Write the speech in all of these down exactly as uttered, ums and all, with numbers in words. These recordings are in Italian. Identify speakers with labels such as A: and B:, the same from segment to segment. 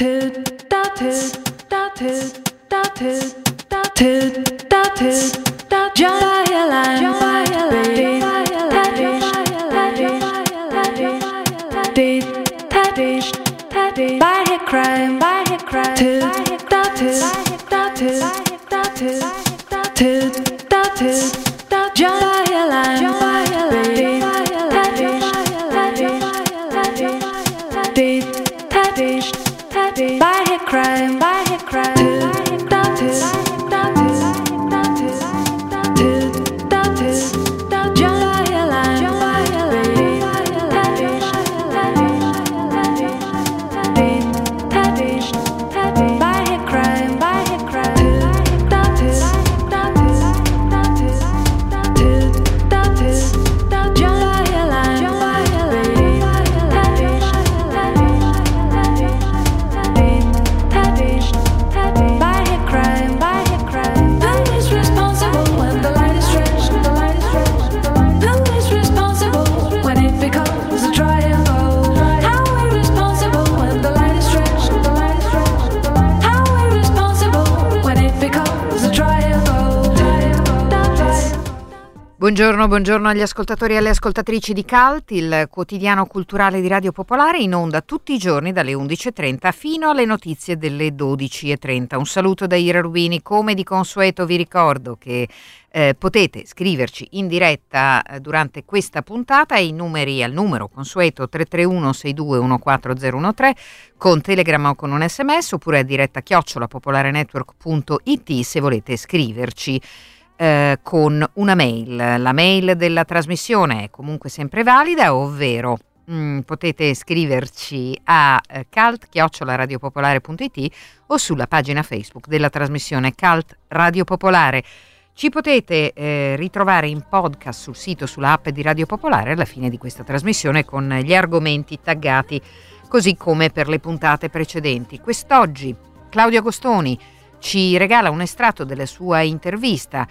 A: Buongiorno, buongiorno agli ascoltatori e alle ascoltatrici di Cult, il quotidiano culturale di Radio Popolare, in onda tutti i giorni dalle undici e trenta fino alle notizie delle dodici e trenta. Un saluto da Ira Rubini. Come di consueto vi ricordo che eh, potete scriverci in diretta eh, durante questa puntata ai numeri, al numero consueto tre tre uno sei due uno quattro zero uno tre con Telegram o con un sms, oppure a diretta chiocciola popolarenetwork punto it se volete scriverci Eh, con una mail. La mail della trasmissione è comunque sempre valida, ovvero mh, potete scriverci a eh, cult chiocciola radiopopolare punto it o sulla pagina Facebook della trasmissione Cult Radio Popolare. Ci potete eh, ritrovare in podcast sul sito, sulla app di Radio Popolare alla fine di questa trasmissione con gli argomenti taggati, così come per le puntate precedenti. Quest'oggi Claudio Agostoni ci regala un estratto della sua intervista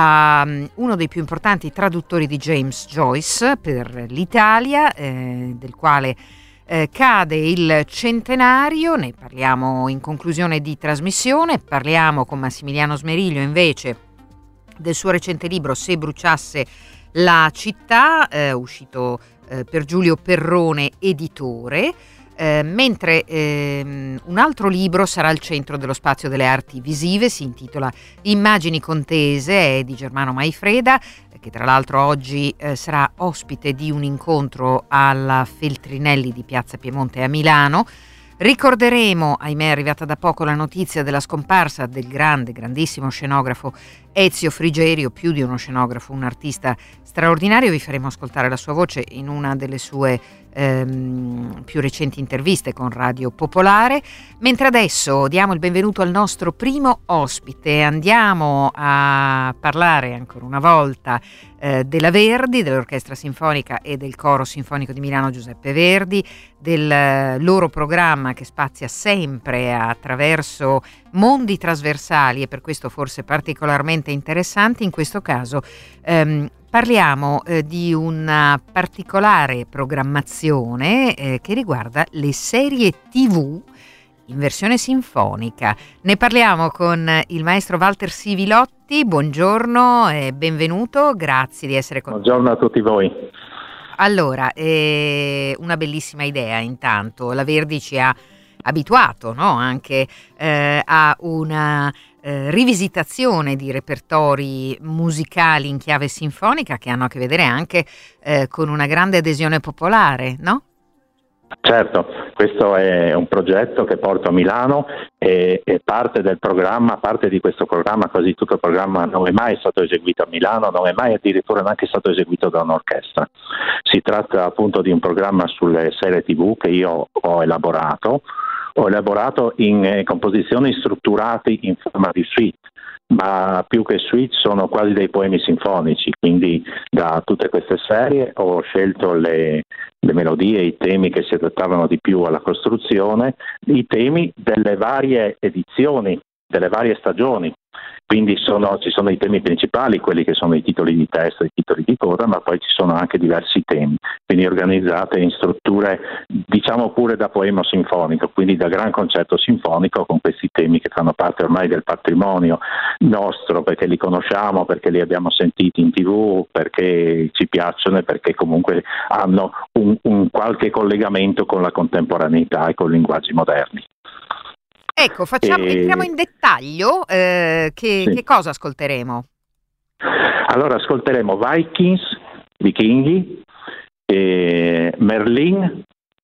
A: a um, uno dei più importanti traduttori di James Joyce per l'Italia, eh, del quale eh, cade il centenario. Ne parliamo in conclusione di trasmissione. Parliamo con Massimiliano Smeriglio invece del suo recente libro Se bruciasse la città, eh, uscito eh, per Giulio Perrone editore. Eh, mentre ehm, un altro libro sarà al centro dello spazio delle arti visive, si intitola Immagini contese, è di Germano Maifreda, che tra l'altro oggi eh, sarà ospite di un incontro alla Feltrinelli di Piazza Piemonte a Milano. Ricorderemo, ahimè è arrivata da poco la notizia della scomparsa del grande, grandissimo scenografo Ezio Frigerio, più di uno scenografo, un artista straordinario. Vi faremo ascoltare la sua voce in una delle sue ehm, più recenti interviste con Radio Popolare, mentre adesso diamo il benvenuto al nostro primo ospite. Andiamo a parlare ancora una volta eh, della Verdi, dell'Orchestra Sinfonica e del Coro Sinfonico di Milano Giuseppe Verdi, del eh, loro programma che spazia sempre attraverso mondi trasversali e per questo forse particolarmente interessanti. In questo caso ehm, parliamo eh, di una particolare programmazione eh, che riguarda le serie tivù in versione sinfonica. Ne parliamo con il maestro Walter Sivilotti. Buongiorno e benvenuto, grazie di essere con noi.
B: Buongiorno a tutti voi.
A: Allora, eh, una bellissima idea intanto. La Verdi ci ha abituato, no? Anche eh, a una eh, rivisitazione di repertori musicali in chiave sinfonica che hanno a che vedere anche eh, con una grande adesione popolare, no?
B: Certo, questo è un progetto che porto a Milano e, e parte del programma, parte di questo programma, quasi tutto il programma non è mai stato eseguito a Milano, non è mai addirittura neanche stato eseguito da un'orchestra. Si tratta appunto di un programma sulle serie tivù che io ho elaborato, ho elaborato in eh, composizioni strutturate in forma di suite, ma più che suite sono quasi dei poemi sinfonici, quindi da tutte queste serie ho scelto le, le melodie, i temi che si adattavano di più alla costruzione, i temi delle varie edizioni, delle varie stagioni. Quindi sono, ci sono i temi principali, quelli che sono i titoli di testo e i titoli di coda, ma poi ci sono anche diversi temi, quindi organizzate in strutture, diciamo pure da poema sinfonico, quindi da gran concerto sinfonico, con questi temi che fanno parte ormai del patrimonio nostro, perché li conosciamo, perché li abbiamo sentiti in tivù, perché ci piacciono e perché comunque hanno un, un qualche collegamento con la contemporaneità e con linguaggi moderni.
A: Ecco, facciamo,
B: E...
A: entriamo in dettaglio, eh, che,
B: sì.
A: che cosa ascolteremo?
B: Allora ascolteremo Vikings, Vichinghi, eh, Merlin,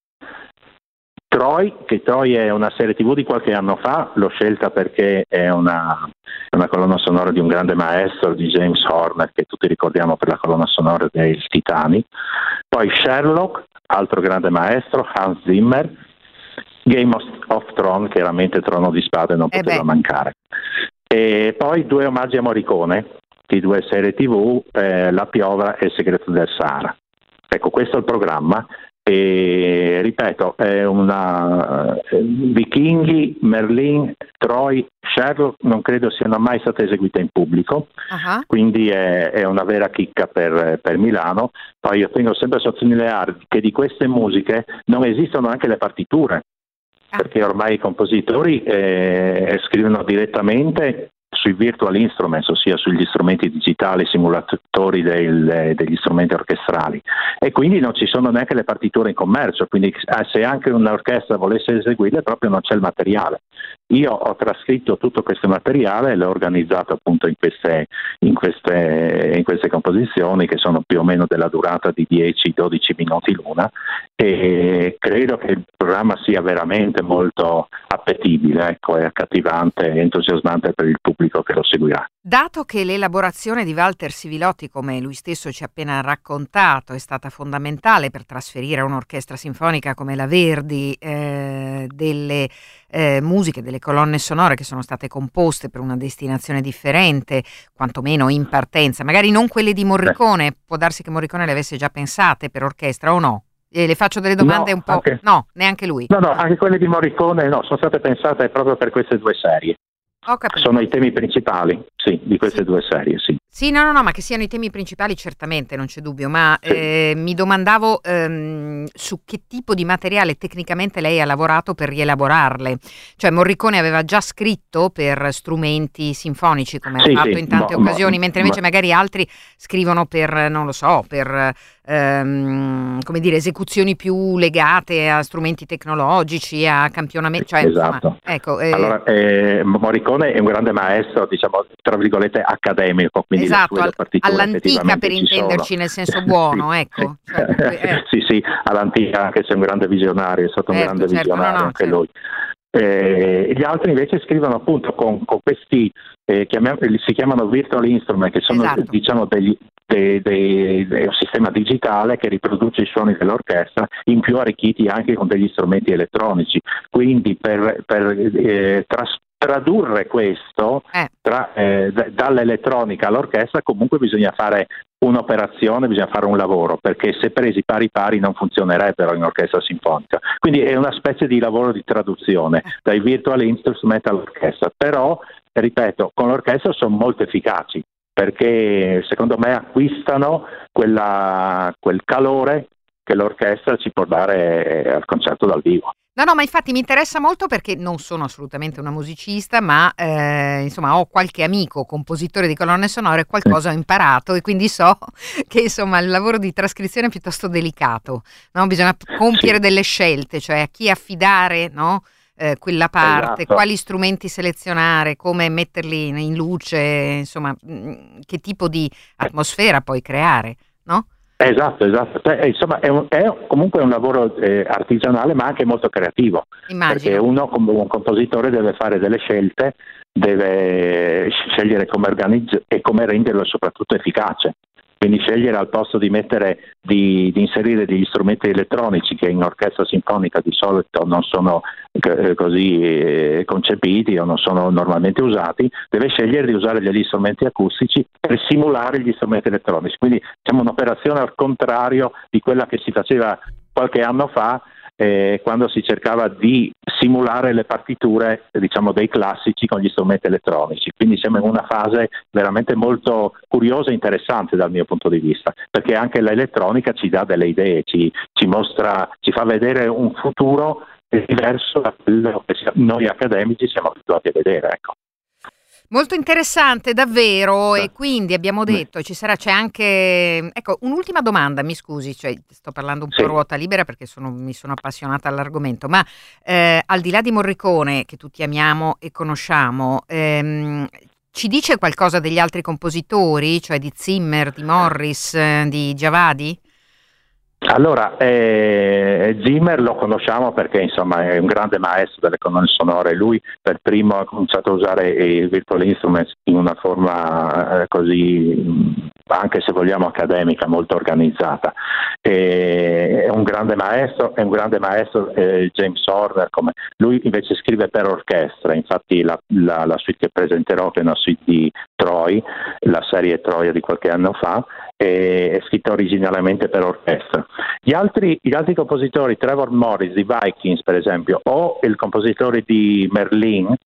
B: Troy, che Troy è una serie tivù di qualche anno fa, l'ho scelta perché è una, una colonna sonora di un grande maestro, di James Horner, che tutti ricordiamo per la colonna sonora del Titanic. Poi Sherlock, altro grande maestro, Hans Zimmer. Game of, of Thrones, chiaramente Trono di Spade non
A: Eh
B: poteva
A: beh.
B: mancare. E poi due omaggi a Morricone di due serie tivù, eh, La piovra e Il segreto del Sahara. Ecco, questo è il programma e ripeto, è una eh, Vichinghi, Merlin, Troy, Sherlock non credo siano mai state eseguite in pubblico,
A: Uh-huh.
B: quindi è, è una vera chicca per, per Milano. Poi io tengo sempre a sottolineare che di queste musiche non esistono anche le partiture, perché ormai i compositori eh, scrivono direttamente sui virtual instruments, ossia sugli strumenti digitali, simulatori del, degli strumenti orchestrali, e quindi non ci sono neanche le partiture in commercio, quindi se anche un'orchestra volesse eseguirle proprio non c'è il materiale. Io ho trascritto tutto questo materiale e l'ho organizzato appunto in queste, in queste, in queste composizioni che sono più o meno della durata di dieci dodici minuti l'una, e credo che il programma sia veramente molto appetibile, ecco, è accattivante e entusiasmante per il pubblico che lo seguirà.
A: Dato che l'elaborazione di Walter Sivilotti, come lui stesso ci ha appena raccontato, è stata fondamentale per trasferire a un'orchestra sinfonica come la Verdi eh, delle eh, musiche, delle colonne sonore che sono state composte per una destinazione differente, quantomeno in partenza, magari non quelle di Morricone, Beh. può darsi che Morricone le avesse già pensate per orchestra o no? E le faccio delle domande
B: no,
A: un po'...
B: Anche...
A: No, neanche lui.
B: No, no, anche quelle di Morricone no, sono state pensate proprio per queste due serie.
A: Ho capito.
B: Sono i temi principali, sì, di queste
A: sì.
B: due serie, sì.
A: Sì, no, no, no, ma che siano i temi principali certamente, non c'è dubbio, ma sì. eh, mi domandavo ehm, su che tipo di materiale tecnicamente lei ha lavorato per rielaborarle. Cioè Morricone aveva già scritto per strumenti sinfonici, come sì, ha fatto sì, in tante ma, occasioni, ma, mentre invece ma... magari altri scrivono per, non lo so, per... Ehm, come dire, esecuzioni più legate a strumenti tecnologici, a campionamenti, cioè,
B: esatto.
A: Insomma, ecco, eh,
B: allora, eh, Morricone è un grande maestro, diciamo, tra virgolette accademico, quindi
A: esatto,
B: le sue
A: all'antica per intenderci
B: sono.
A: nel senso buono,
B: sì,
A: ecco.
B: Sì.
A: Cioè, eh.
B: sì, sì, all'antica, anche se è un grande visionario, è stato
A: certo,
B: un grande
A: certo,
B: visionario
A: no, no,
B: anche
A: certo.
B: lui. Eh, gli altri invece scrivono appunto con, con questi, eh, chiamiam- si chiamano virtual instrument, che sono
A: esatto.
B: diciamo degli De, de, de un sistema digitale che riproduce i suoni dell'orchestra, in più arricchiti anche con degli strumenti elettronici, quindi per, per eh, tras, tradurre questo
A: eh.
B: tra, eh, d- dall'elettronica all'orchestra comunque bisogna fare un'operazione, bisogna fare un lavoro, perché se presi pari pari non funzionerebbero in orchestra sinfonica, quindi è una specie di lavoro di traduzione dai virtual instrument all'orchestra, però ripeto, con l'orchestra sono molto efficaci, perché secondo me acquistano quella, quel calore che l'orchestra ci può dare al concerto dal vivo.
A: No, no, ma infatti mi interessa molto perché non sono assolutamente una musicista, ma eh, insomma ho qualche amico compositore di colonne sonore, qualcosa ho imparato e quindi so che insomma il lavoro di trascrizione è piuttosto delicato, no? Bisogna compiere sì. delle scelte, cioè a chi affidare, no? Eh, quella parte,
B: esatto.
A: quali strumenti selezionare, come metterli in luce, insomma, mh, che tipo di atmosfera poi creare, no?
B: Esatto, esatto. Cioè, insomma, è, un, è comunque un lavoro eh, artigianale, ma anche molto creativo.
A: Immagino.
B: Perché uno, come un compositore, deve fare delle scelte, deve scegliere come organizzare e come renderlo soprattutto efficace. Quindi scegliere al posto di mettere di, di inserire degli strumenti elettronici che in orchestra sinfonica di solito non sono eh, così eh, concepiti o non sono normalmente usati, deve scegliere di usare degli strumenti acustici per simulare gli strumenti elettronici. Quindi diciamo un'operazione al contrario di quella che si faceva qualche anno fa, eh, quando si cercava di simulare le partiture, diciamo, dei classici con gli strumenti elettronici. Quindi siamo in una fase veramente molto curiosa e interessante dal mio punto di vista, perché anche l'elettronica ci dà delle idee, ci, ci mostra, ci fa vedere un futuro diverso da quello che noi accademici siamo abituati a vedere, ecco.
A: Molto interessante davvero, e quindi abbiamo detto ci sarà, c'è anche, ecco, un'ultima domanda, mi scusi, cioè sto parlando un po'
B: Sì.
A: a ruota libera perché sono, mi sono appassionata all'argomento, ma eh, al di là di Morricone, che tutti amiamo e conosciamo, ehm, ci dice qualcosa degli altri compositori, cioè di Zimmer, di Morris, eh, di Javadi?
B: Allora, eh, Zimmer lo conosciamo perché insomma è un grande maestro delle colonne sonore. Lui per primo ha cominciato a usare i virtual instruments in una forma eh, così, anche se vogliamo accademica, molto organizzata. E, è un grande maestro, è un grande maestro eh, James Horner, come lui invece scrive per orchestra. Infatti la, la, la suite che presenterò, che è una suite di Troy, la serie Troia di qualche anno fa, è scritta originariamente per orchestra. Gli altri, gli altri compositori, Trevor Morris di Vikings per esempio, o il compositore di Merlin,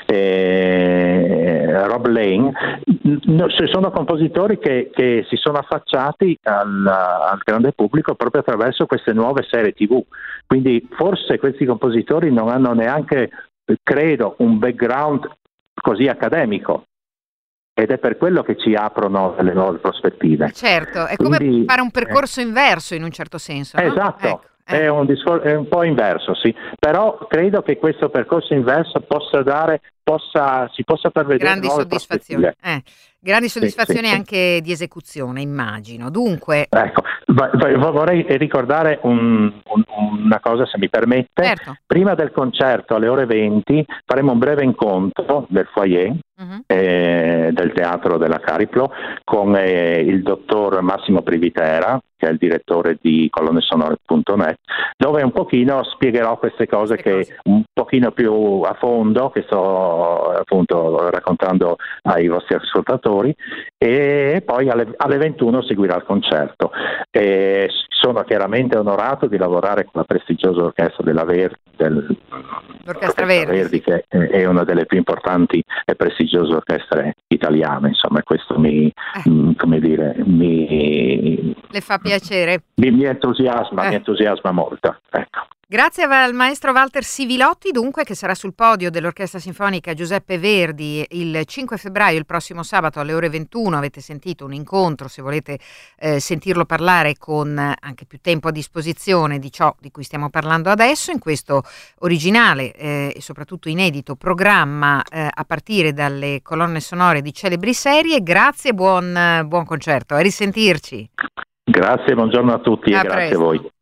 B: eh, Rob Lane, no, sono compositori che, che si sono affacciati al, al grande pubblico proprio attraverso queste nuove serie tivù. Quindi forse questi compositori non hanno neanche, credo, un background così accademico. Ed è per quello che ci aprono delle nuove prospettive.
A: Certo, è
B: Quindi,
A: come fare un percorso eh, inverso in un certo senso, no?
B: Esatto,
A: ecco, eh.
B: è, un discor- è un po' inverso, sì. Però credo che questo percorso inverso possa dare, possa, si possa far vedere
A: grandi
B: nuove
A: soddisfazioni.
B: prospettive.
A: Eh. Grandi soddisfazioni
B: sì, sì,
A: anche
B: sì.
A: di esecuzione, immagino. Dunque,
B: ecco, vorrei ricordare un, un, una cosa, se mi permette.
A: Certo.
B: Prima del concerto alle ore venti faremo un breve incontro del foyer uh-huh. eh, del teatro della Cariplo con eh, il dottor Massimo Privitera, che è il direttore di colonne sonore punto net, dove un pochino spiegherò queste cose queste che cose. un pochino più a fondo, che sto appunto raccontando ai vostri ascoltatori, e poi alle, alle ventuno seguirà il concerto. E sono chiaramente onorato di lavorare con la prestigiosa orchestra della Verdi, del,
A: l'Orchestra Verdi,
B: Verdi
A: sì.
B: che è una delle più importanti e prestigiose orchestre italiane, insomma, questo mi, eh. mh, come dire, mi
A: le fa piacere,
B: mi, mi entusiasma,
A: eh.
B: mi entusiasma molto, ecco.
A: Grazie al maestro Walter Sivilotti, dunque, che sarà sul podio dell'Orchestra Sinfonica Giuseppe Verdi il cinque febbraio, il prossimo sabato alle ore ventuno. Avete sentito un incontro, se volete eh, sentirlo parlare con anche più tempo a disposizione di ciò di cui stiamo parlando adesso, in questo originale eh, e soprattutto inedito programma eh, a partire dalle colonne sonore di celebri serie. Grazie e buon, buon concerto, a risentirci.
B: Grazie, buongiorno a tutti
A: a
B: e grazie
A: presto.
B: a voi.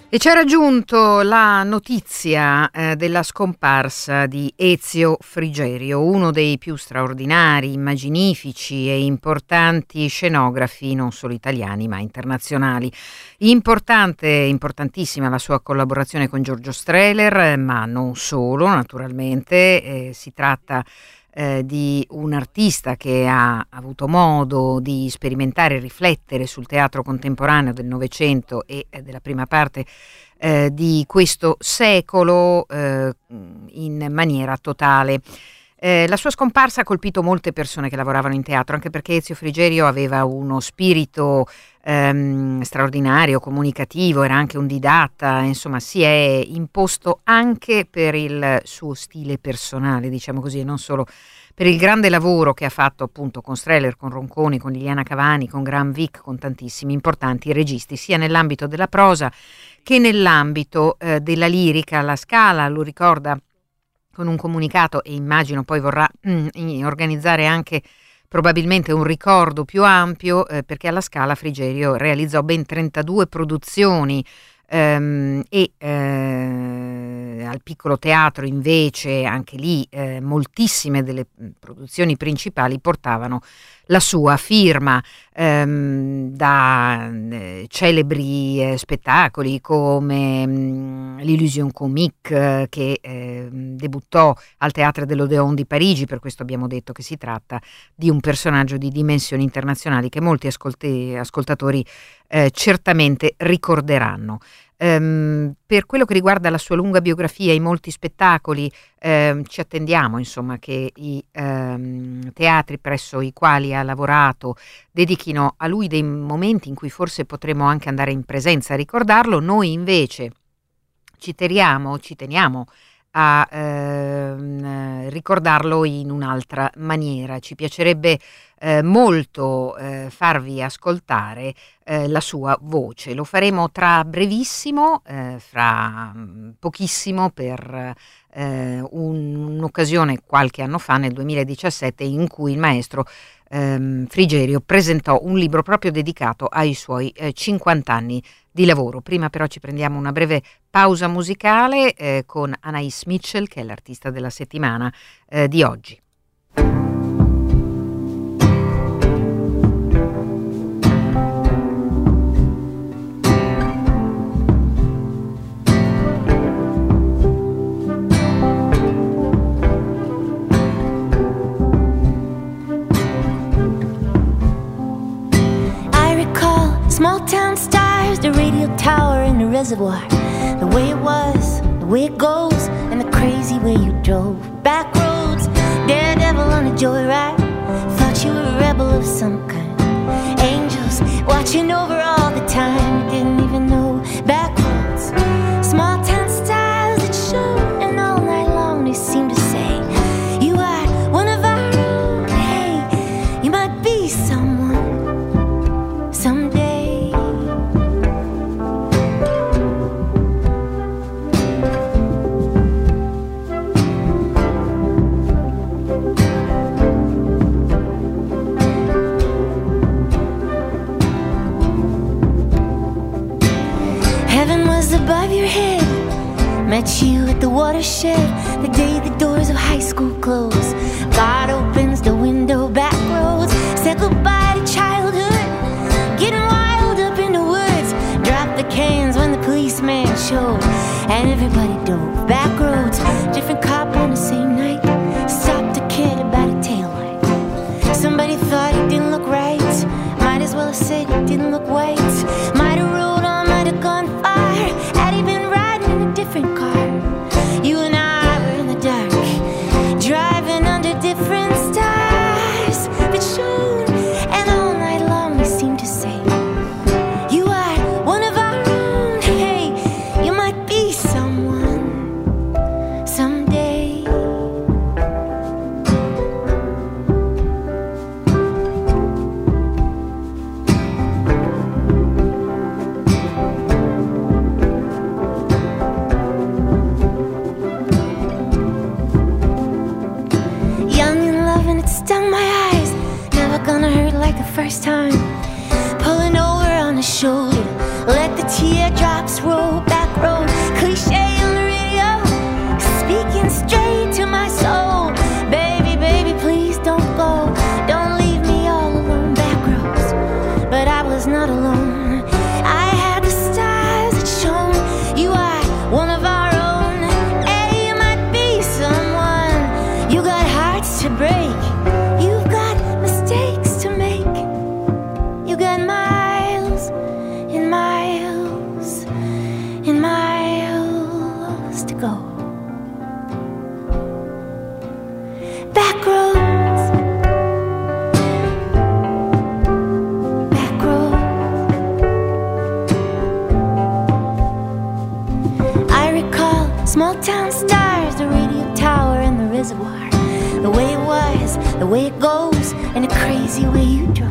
A: E ci ha raggiunto la notizia eh, della scomparsa di Ezio Frigerio, uno dei più straordinari, immaginifici e importanti scenografi non solo italiani ma internazionali. Importante, importantissima la sua collaborazione con Giorgio Strehler, ma non solo, naturalmente. Eh, si tratta Eh, di un artista che ha avuto modo di sperimentare e riflettere sul teatro contemporaneo del Novecento e eh, della prima parte eh, di questo secolo eh, in maniera totale. Eh, la sua scomparsa ha colpito molte persone che lavoravano in teatro, anche perché Ezio Frigerio aveva uno spirito ehm, straordinario, comunicativo, era anche un didatta, insomma si è imposto anche per il suo stile personale, diciamo così, e non solo per il grande lavoro che ha fatto appunto con Strehler, con Ronconi, con Liliana Cavani, con Graham Vick, con tantissimi importanti registi, sia nell'ambito della prosa che nell'ambito eh, della lirica. La Scala lo ricorda con un comunicato e immagino poi vorrà mm, organizzare anche probabilmente un ricordo più ampio eh, perché alla Scala Frigerio realizzò ben trentadue produzioni ehm, e eh, al Piccolo Teatro invece anche lì eh, moltissime delle produzioni principali portavano la sua firma, ehm, da eh, celebri eh, spettacoli come mh, l'Illusion Comique eh, che eh, debuttò al Théâtre de l'Odéon di Parigi. Per questo abbiamo detto che si tratta di un personaggio di dimensioni internazionali che molti ascolti, ascoltatori eh, certamente ricorderanno. Um, per quello che riguarda la sua lunga biografia, i molti spettacoli, um, ci attendiamo insomma che i um, teatri presso i quali ha lavorato dedichino a lui dei momenti in cui forse potremo anche andare in presenza a ricordarlo. Noi invece ci teniamo, ci teniamo a ehm, ricordarlo in un'altra maniera. Ci piacerebbe eh, molto eh, farvi ascoltare eh, la sua voce. Lo faremo tra brevissimo, eh, fra pochissimo, per eh, un, un'occasione qualche anno fa, nel duemiladiciassette, in cui il maestro ehm, Frigerio presentò un libro proprio dedicato ai suoi eh, cinquanta anni di lavoro. Prima però ci prendiamo una breve pausa musicale eh, con Anais Mitchell, che è l'artista della settimana eh, di oggi.
C: I recall small town stars, the radio tower and the reservoir, the way it was, the way it goes, and the crazy way you drove. Back roads, daredevil on a joyride, thought you were a rebel of some kind. Angels watching over all the time, you didn't even know. Back roads, small town stars that show, and all night long they seem to say, you are one of our own. Hey, you might be someone someday. Above your head, met you at the watershed, the day the doors of high school close. God opens the window, back roads, said goodbye to childhood, getting wild up in the woods, dropped the cans when the policeman showed, and everybody dove. Back roads, different cop on the same night, stopped a kid about a taillight. Somebody thought he didn't look right, might as well have said he didn't look white. Might have rolled on, might have gone far, had he been riding in a different car. You and I were in the dark, driving under different stars that shone, and all night long we seemed to say, you are one of our own. Hey, you might be someone someday. Stung my eyes, never gonna hurt like the first time. Pulling over on the shoulder, let the teardrops roll back road. Cliche on the radio, speaking straight to my soul. Baby, baby, please don't go. Don't leave me all alone. Back roads, but I was not alone. I had the stars that shone. You are one of our own. Hey, you might be someone. You got hearts to break. You've got mistakes to make. You got miles and miles and miles to go. Back roads, back roads. I recall small town stars, the radio tower and the reservoir. The way it was, the way it goes, and the crazy way you drove.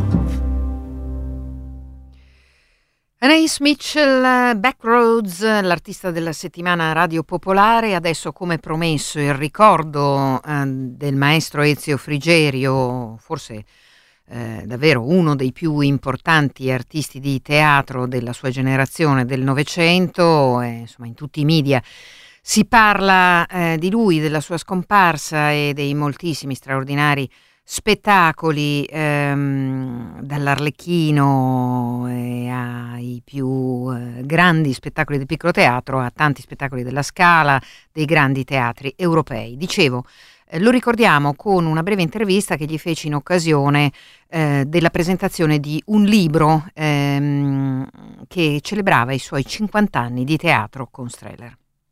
A: Anaïs Mitchell, Backroads, l'artista della settimana Radio Popolare. Adesso, come promesso, il ricordo eh, del maestro Ezio Frigerio, forse eh, davvero uno dei più importanti artisti di teatro della sua generazione del Novecento. eh, insomma in tutti i media si parla eh, di lui, della sua scomparsa e dei moltissimi straordinari spettacoli, ehm, dall'Arlecchino eh, ai più eh, grandi spettacoli del piccolo teatro a tanti spettacoli della Scala, dei grandi teatri europei. Dicevo, eh, lo ricordiamo con una breve intervista che gli feci in occasione eh, della presentazione di un libro ehm, che celebrava i suoi cinquanta anni di teatro con Strehler.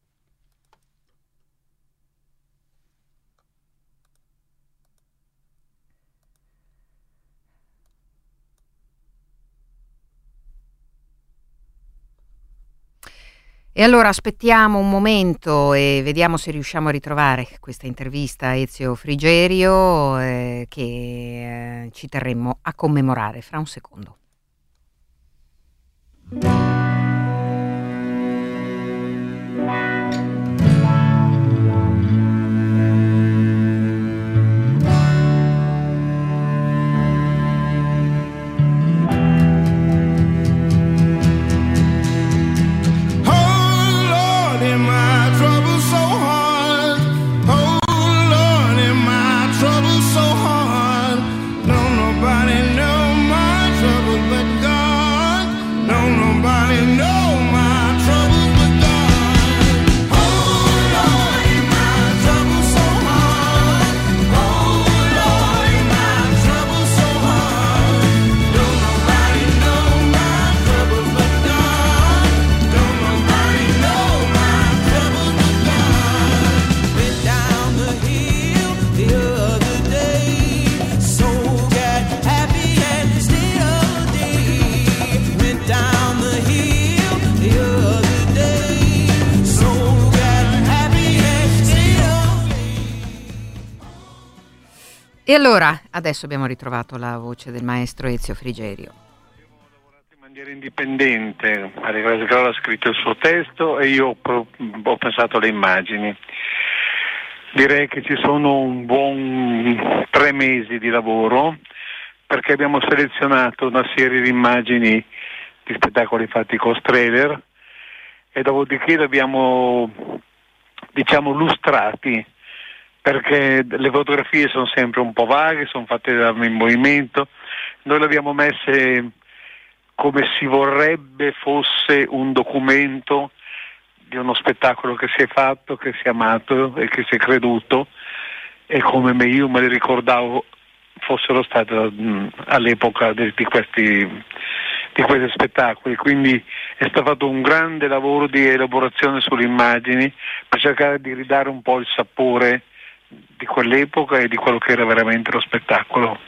A: E allora aspettiamo un momento e vediamo se riusciamo a ritrovare questa intervista a Ezio Frigerio eh, che eh, ci terremmo a commemorare fra un secondo. E allora, adesso abbiamo ritrovato la voce del maestro Ezio Frigerio.
D: Abbiamo lavorato in maniera indipendente, Maria Carola ha scritto il suo testo e io ho pensato alle immagini. Direi che ci sono un buon tre mesi di lavoro, perché abbiamo selezionato una serie di immagini di spettacoli fatti con Strehler e dopodiché li abbiamo, diciamo, lustrati, perché le fotografie sono sempre un po' vaghe, sono fatte in movimento. Noi le abbiamo messe come si vorrebbe fosse un documento di uno spettacolo che si è fatto, che si è amato e che si è creduto, e come me io me le ricordavo fossero state mh, all'epoca di, di questi di questi spettacoli. Quindi è stato fatto un grande lavoro di elaborazione sulle immagini per cercare di ridare un po' il sapore di quell'epoca e di quello che era veramente lo spettacolo.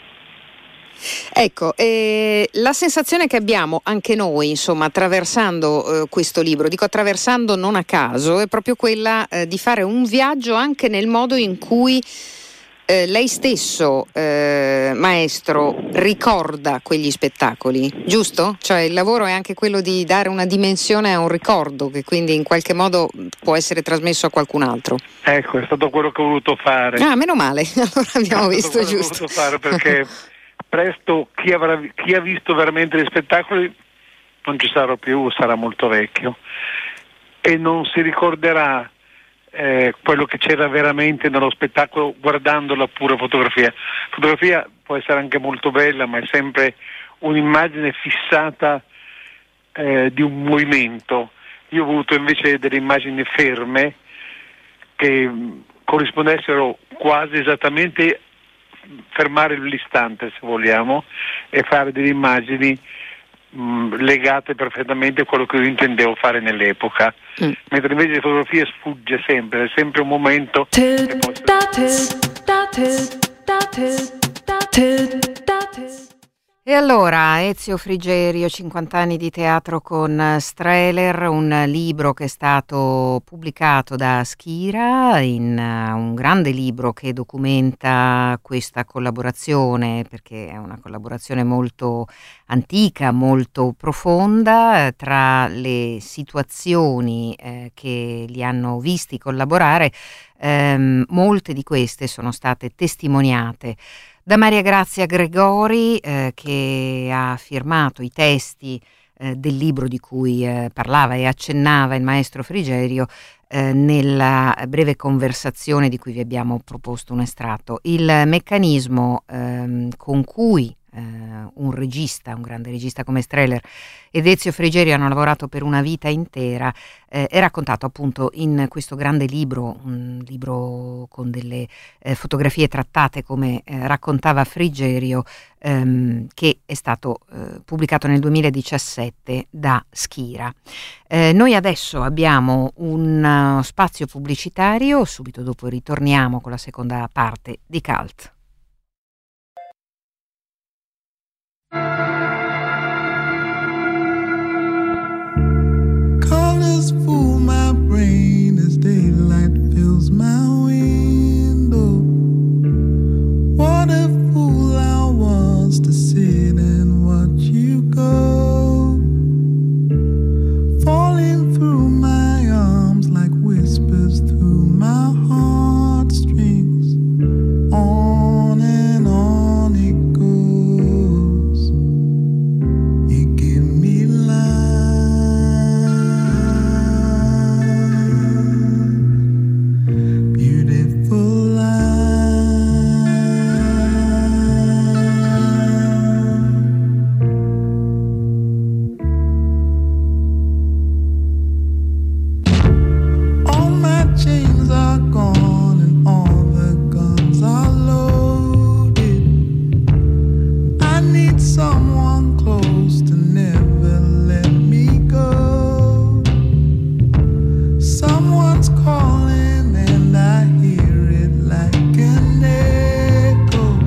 A: Ecco, eh, la sensazione che abbiamo anche noi, insomma, attraversando eh, questo libro, dico attraversando non a caso, è proprio quella eh, di fare un viaggio anche nel modo in cui eh, lei stesso, eh, maestro, ricorda quegli spettacoli, giusto? Cioè il lavoro è anche quello di dare una dimensione a un ricordo che quindi in qualche modo può essere trasmesso a qualcun altro.
D: Ecco, è stato quello che ho voluto fare.
A: Ah, meno male, allora abbiamo visto giusto.
D: È stato quello che ho voluto fare, perché presto chi, avrà, chi ha visto veramente gli spettacoli non ci sarà più, sarà molto vecchio. e non si ricorderà eh, quello che c'era veramente nello spettacolo guardando la pura fotografia. La fotografia può essere anche molto bella, ma è sempre un'immagine fissata eh, di un movimento. Io ho voluto invece delle immagini ferme che corrispondessero quasi esattamente, fermare l'istante se vogliamo, e fare delle immagini mh, legate perfettamente a quello che io intendevo fare nell'epoca, mm. mentre invece la fotografia sfugge sempre, è sempre un momento che può essere...
A: E allora, Ezio Frigerio, cinquanta anni di teatro con Strehler, un libro che è stato pubblicato da Schira, in uh, un grande libro che documenta questa collaborazione, perché è una collaborazione molto antica, molto profonda, tra le situazioni eh, che li hanno visti collaborare. Ehm, molte di queste sono state testimoniate da Maria Grazia Gregori, eh, che ha firmato i testi eh, del libro di cui eh, parlava e accennava il maestro Frigerio eh, nella breve conversazione di cui vi abbiamo proposto un estratto. Il meccanismo ehm, con cui eh, un regista, un grande regista come Strehler ed Ezio Frigerio hanno lavorato per una vita intera eh, è raccontato appunto in questo grande libro, un libro con delle eh, fotografie trattate come eh, raccontava Frigerio, ehm, che è stato eh, pubblicato nel duemiladiciassette da Schira. Eh, noi adesso abbiamo un uh, spazio pubblicitario, subito dopo ritorniamo con la seconda parte di Cult.
E: Colors fool my brain as daylight fills my window. What a fool I was to sit and watch you go, falling through my arms like whispers through my heartstrings. On and on it goes. You give me life, beautiful life. All my chains are gone and all the guns are loaded. I need someone close to never let me go. Someone's calling and I hear it like an echo.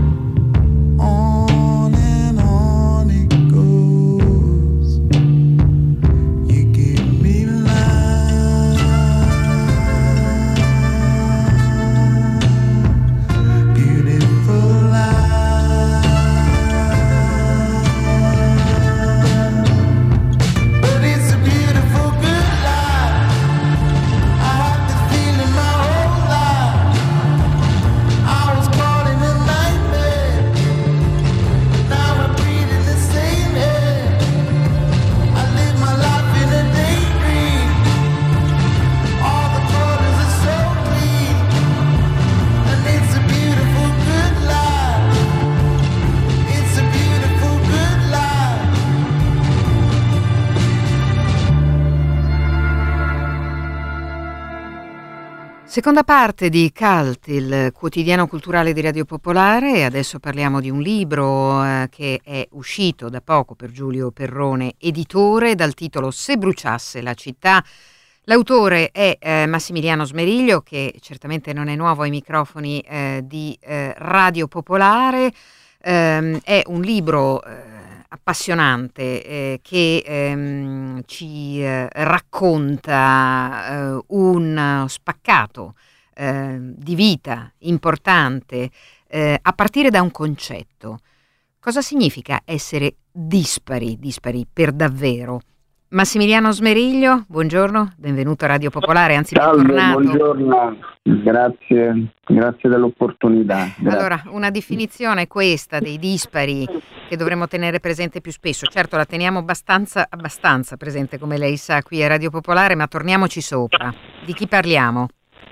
E: On and on it goes. You give me life, beautiful life. But it's a beautiful good life. I had this feeling my whole life. I was caught in a nightmare. Now I'm breathing the same air. I live my life in a daydream. All the colors are so clean. And it's a beautiful good life. It's a beautiful good life.
A: Seconda parte di Cult, il quotidiano culturale di Radio Popolare, e adesso parliamo di un libro eh, che è uscito da poco per Giulio Perrone, editore, dal titolo Se bruciasse la città. L'autore è eh, Massimiliano Smeriglio, che certamente non è nuovo ai microfoni eh, di eh, Radio Popolare. Ehm, è un libro eh, appassionante eh, che ehm, ci eh, racconta eh, un spaccato eh, di vita importante eh, a partire da un concetto. Cosa significa essere dispari, dispari per davvero? Massimiliano Smeriglio, buongiorno, benvenuto a Radio Popolare, anzi
F: Salve,
A: bentornato.
F: buongiorno, grazie, grazie dell'opportunità. Grazie.
A: Allora, una definizione questa dei dispari che dovremmo tenere presente più spesso. Certo, la teniamo abbastanza, abbastanza presente, come lei sa, qui a Radio Popolare, ma torniamoci sopra. Di chi parliamo?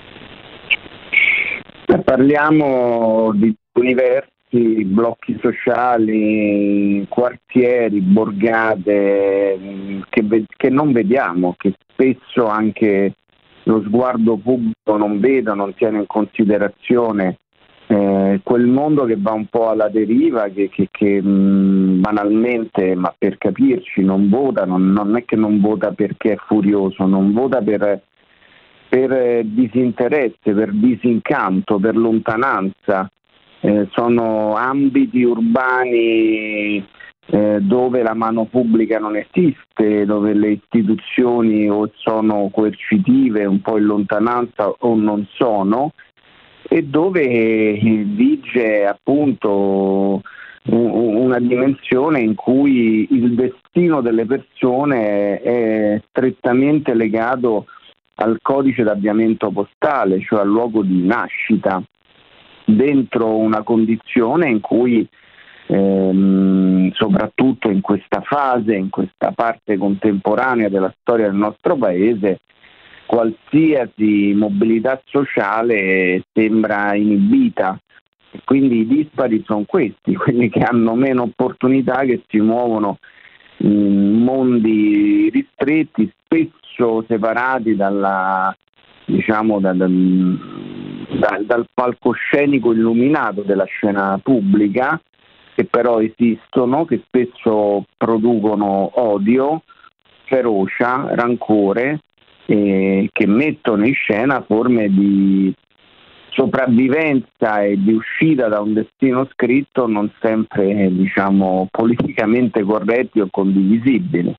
F: Parliamo di universi, blocchi sociali, quartieri, borgate che, ve- che non vediamo, che spesso anche lo sguardo pubblico non vede, non tiene in considerazione eh, quel mondo che va un po' alla deriva, che, che, che mh, banalmente, ma per capirci, non vota, non, non è che non vota perché è furioso, non vota per, per disinteresse, per disincanto, per lontananza. Eh, sono ambiti urbani eh, dove la mano pubblica non esiste, dove le istituzioni o sono coercitive, un po' in lontananza, o non sono, e dove vige appunto una dimensione in cui il destino delle persone è strettamente legato al codice d'avviamento postale, cioè al luogo di nascita, dentro una condizione in cui ehm, soprattutto in questa fase, in questa parte contemporanea della storia del nostro paese, qualsiasi mobilità sociale sembra inibita. Quindi i dispari sono questi, quelli che hanno meno opportunità, che si muovono in mondi ristretti, spesso separati dalla, diciamo, da, da, da, dal palcoscenico illuminato della scena pubblica, che però esistono, che spesso producono odio, ferocia, rancore, eh, che mettono in scena forme di sopravvivenza e di uscita da un destino scritto non sempre, diciamo, politicamente corretti o condivisibili.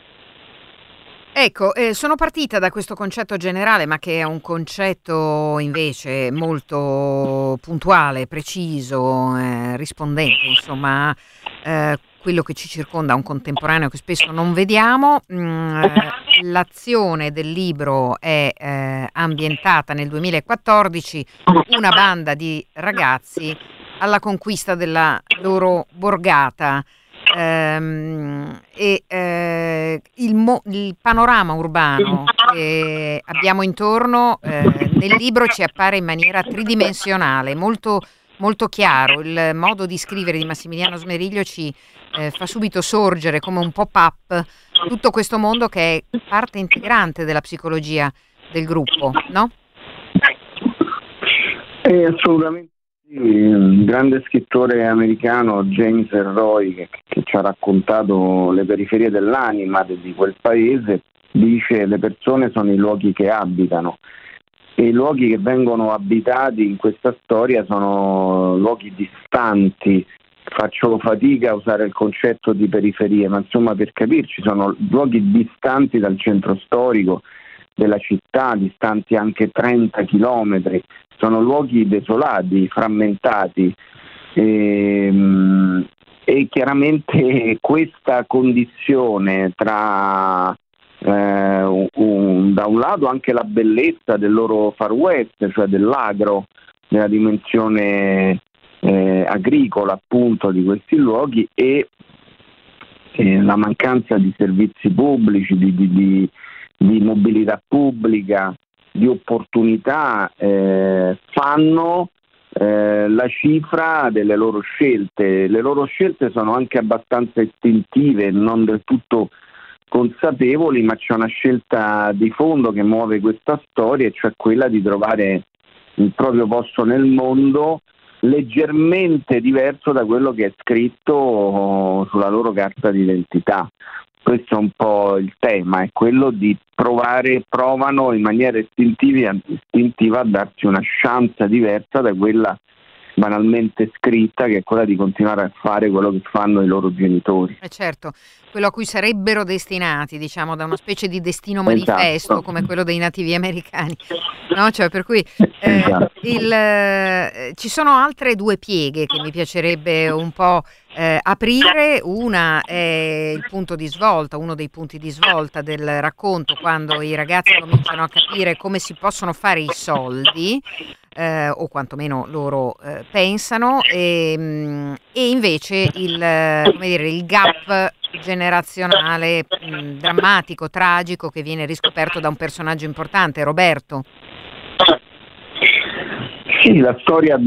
A: Ecco, eh, sono partita da questo concetto generale, ma che è un concetto invece molto puntuale, preciso, eh, rispondente, insomma, a eh, quello che ci circonda, un contemporaneo che spesso non vediamo. Mm, eh, l'azione del libro è eh, ambientata nel duemilaquattordici, una banda di ragazzi alla conquista della loro borgata. Ehm, e eh, il, mo- il panorama urbano che abbiamo intorno eh, nel libro ci appare in maniera tridimensionale, molto, molto chiaro. Il modo di scrivere di Massimiliano Smeriglio ci eh, fa subito sorgere come un pop-up tutto questo mondo che è parte integrante della psicologia del gruppo, no?
F: È assolutamente. Il grande scrittore americano James Elroy, che, che ci ha raccontato le periferie dell'anima di quel paese, dice che le persone sono i luoghi che abitano, e i luoghi che vengono abitati in questa storia sono luoghi distanti. Faccio fatica a usare il concetto di periferie, ma insomma, per capirci, sono luoghi distanti dal centro storico della città, distanti anche trenta chilometri. Sono luoghi desolati, frammentati, e, e chiaramente questa condizione tra eh, un, da un lato anche la bellezza del loro Far West, cioè dell'agro, nella dimensione eh, agricola appunto di questi luoghi, e eh, la mancanza di servizi pubblici, di, di, di, di mobilità pubblica, di opportunità, eh, fanno eh, la cifra delle loro scelte. Le loro scelte sono anche abbastanza istintive, non del tutto consapevoli, ma c'è una scelta di fondo che muove questa storia, e cioè quella di trovare il proprio posto nel mondo, leggermente diverso da quello che è scritto sulla loro carta d'identità. Questo è un po' il tema, è quello di provare, provano in maniera istintiva, istintiva a darsi una chance diversa da quella banalmente scritta, che è quella di continuare a fare quello che fanno i loro genitori.
A: Eh certo, quello a cui sarebbero destinati, diciamo, da una specie di destino manifesto, esatto, come quello dei nativi americani, no? Cioè, per cui eh, esatto. il, eh, ci sono altre due pieghe che mi piacerebbe un po' eh, aprire. Una è il punto di svolta, uno dei punti di svolta del racconto, quando i ragazzi cominciano a capire come si possono fare i soldi, Eh, o quantomeno loro eh, pensano, e, mh, e invece il, come dire, il gap generazionale mh, drammatico, tragico, che viene riscoperto da un personaggio importante, Roberto.
F: Sì, la storia ha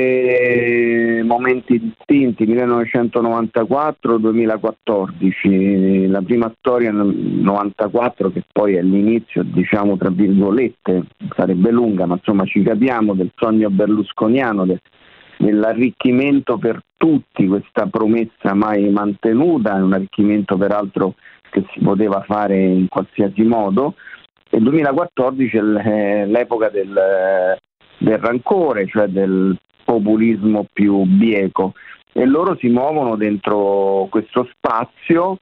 F: due momenti distinti, millenovecentonovantaquattro duemilaquattordici. La prima storia nel novantaquattro, che poi è l'inizio, diciamo tra virgolette, sarebbe lunga, ma insomma ci capiamo, del sogno berlusconiano, del, dell'arricchimento per tutti, questa promessa mai mantenuta, un arricchimento peraltro che si poteva fare in qualsiasi modo. E il duemilaquattordici è l'epoca del... del rancore, cioè del populismo più bieco, e loro si muovono dentro questo spazio,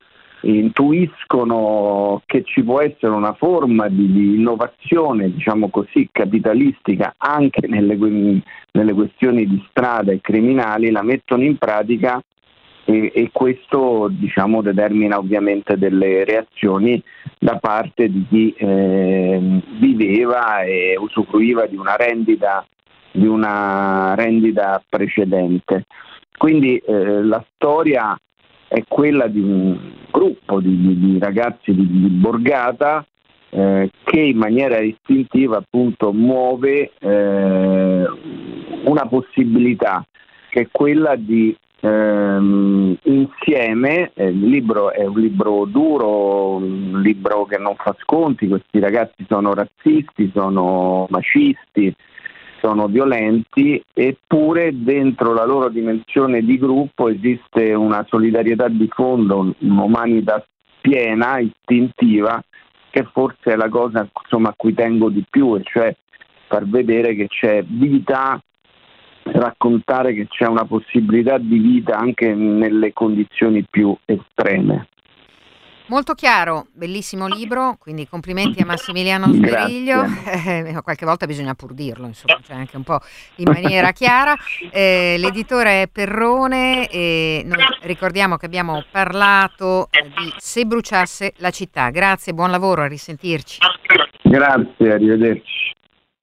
F: intuiscono che ci può essere una forma di, di innovazione, diciamo così, capitalistica anche nelle, nelle questioni di strada e criminali, la mettono in pratica e, e questo, diciamo, determina ovviamente delle reazioni da parte di chi eh, viveva e usufruiva di una rendita di una rendita precedente. Quindi eh, la storia è quella di un gruppo di, di, di ragazzi di, di borgata eh, che in maniera istintiva appunto muove eh, una possibilità, che è quella di ehm, insieme, eh, il libro è un libro duro, un libro che non fa sconti, questi ragazzi sono razzisti, sono macisti, sono violenti, eppure dentro la loro dimensione di gruppo esiste una solidarietà di fondo, un'umanità piena, istintiva, che forse è la cosa, insomma, a cui tengo di più, e cioè far vedere che c'è vita, raccontare che c'è una possibilità di vita anche nelle condizioni più estreme.
A: Molto chiaro, bellissimo libro, quindi complimenti a Massimiliano Sberiglio. Eh, qualche volta bisogna pur dirlo, insomma, cioè anche un po' in maniera chiara. Eh, l'editore è Perrone e noi ricordiamo che abbiamo parlato di Se bruciasse la città. Grazie, buon lavoro, a risentirci.
F: Grazie, arrivederci.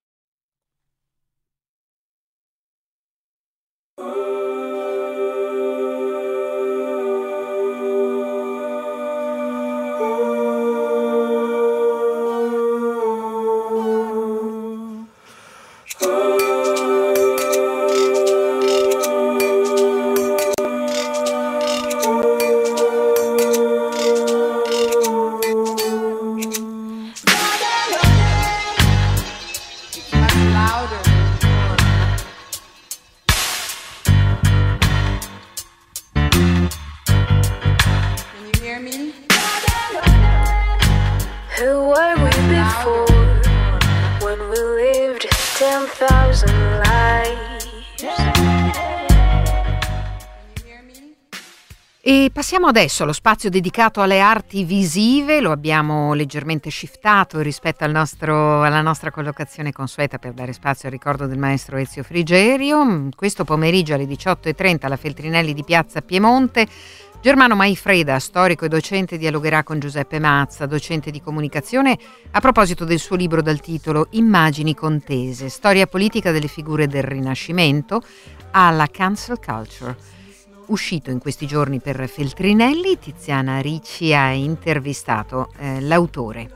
A: E passiamo adesso allo spazio dedicato alle arti visive. Lo abbiamo leggermente shiftato rispetto al nostro, alla nostra collocazione consueta per dare spazio al ricordo del maestro Ezio Frigerio. Questo pomeriggio alle diciotto e trenta alla Feltrinelli di Piazza Piemonte Germano Maifreda, storico e docente, dialogherà con Giuseppe Mazza, docente di comunicazione, a proposito del suo libro dal titolo Immagini contese, storia politica delle figure del Rinascimento alla cancel culture. Uscito in questi giorni per Feltrinelli, Tiziana Ricci ha intervistato eh, l'autore.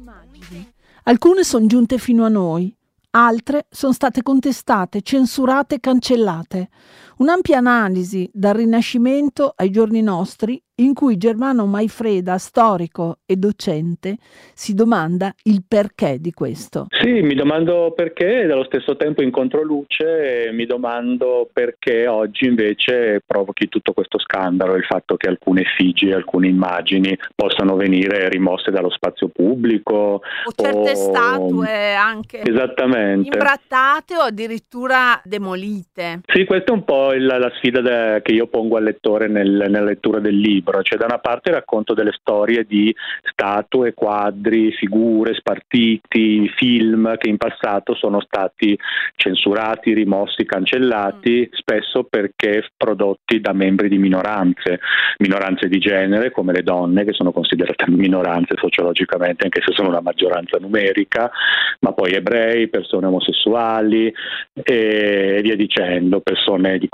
G: Alcune sono giunte fino a noi, altre sono state contestate, censurate e cancellate. Un'ampia analisi dal Rinascimento ai giorni nostri, in cui Germano Maifreda, storico e docente, si domanda il perché di questo.
H: Sì, mi domando perché, e dallo stesso tempo in controluce mi domando perché oggi invece provochi tutto questo scandalo, il fatto che alcune effigie, alcune immagini possano venire rimosse dallo spazio pubblico.
G: O certe
H: o...
G: statue anche
H: Esattamente.
G: imbrattate o addirittura demolite.
H: Sì, questa è un po' il, la sfida de, che io pongo al lettore nel, nella lettura del libro. Cioè, da una parte racconto delle storie di statue, quadri, figure, spartiti, film che in passato sono stati censurati, rimossi, cancellati, mm. spesso perché prodotti da membri di minoranze, minoranze di genere come le donne, che sono considerate minoranze sociologicamente anche se sono una maggioranza numerica, ma poi ebrei, persone omosessuali e via dicendo, persone di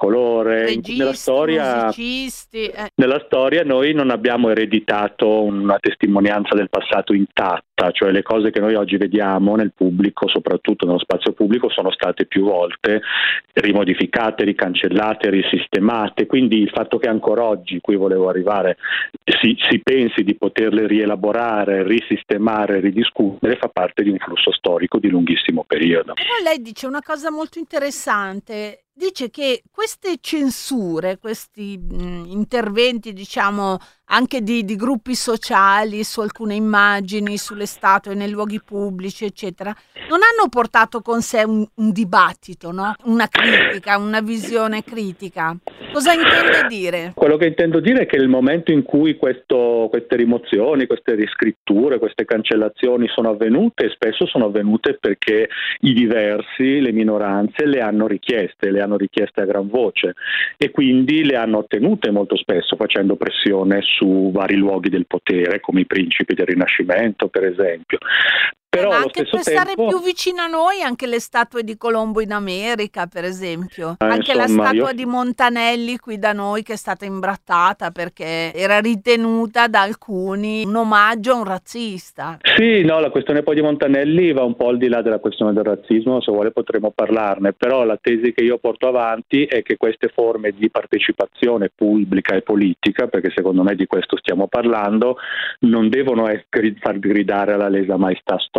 H: colore.
G: Registi,
H: nella storia,
G: musicisti. Eh.
H: nella storia noi non abbiamo ereditato una testimonianza del passato intatta, cioè le cose che noi oggi vediamo nel pubblico, soprattutto nello spazio pubblico, sono state più volte rimodificate, ricancellate, risistemate, quindi il fatto che ancora oggi, qui volevo arrivare, si, si pensi di poterle rielaborare, risistemare, ridiscutere, fa parte di un flusso storico di lunghissimo periodo.
G: Però lei dice una cosa molto interessante. Dice che queste censure, questi mh, interventi, diciamo, anche di, di gruppi sociali su alcune immagini, sulle statue, nei luoghi pubblici, eccetera, non hanno portato con sé un, un dibattito, no? Una critica, una visione critica. Cosa intende dire?
H: Quello che intendo dire è che il momento in cui questo, queste rimozioni, queste riscritture, queste cancellazioni sono avvenute, spesso sono avvenute perché i diversi, le minoranze, le hanno richieste, le hanno richieste a gran voce e quindi le hanno ottenute molto spesso facendo pressione su vari luoghi del potere, come i principi del Rinascimento, per esempio. Però
G: Ma
H: allo
G: anche
H: stesso
G: per stare
H: tempo,
G: più vicino a noi, anche le statue di Colombo in America, per esempio.
H: Eh,
G: anche la
H: insomma,
G: statua
H: io-
G: di Montanelli qui da noi, che è stata imbrattata perché era ritenuta da alcuni un omaggio a un razzista.
H: Sì, no, la questione poi di Montanelli va un po' al di là della questione del razzismo, se vuole potremo parlarne, però la tesi che io porto avanti è che queste forme di partecipazione pubblica e politica, perché secondo me di questo stiamo parlando, non devono essere, far gridare alla lesa maestà storica.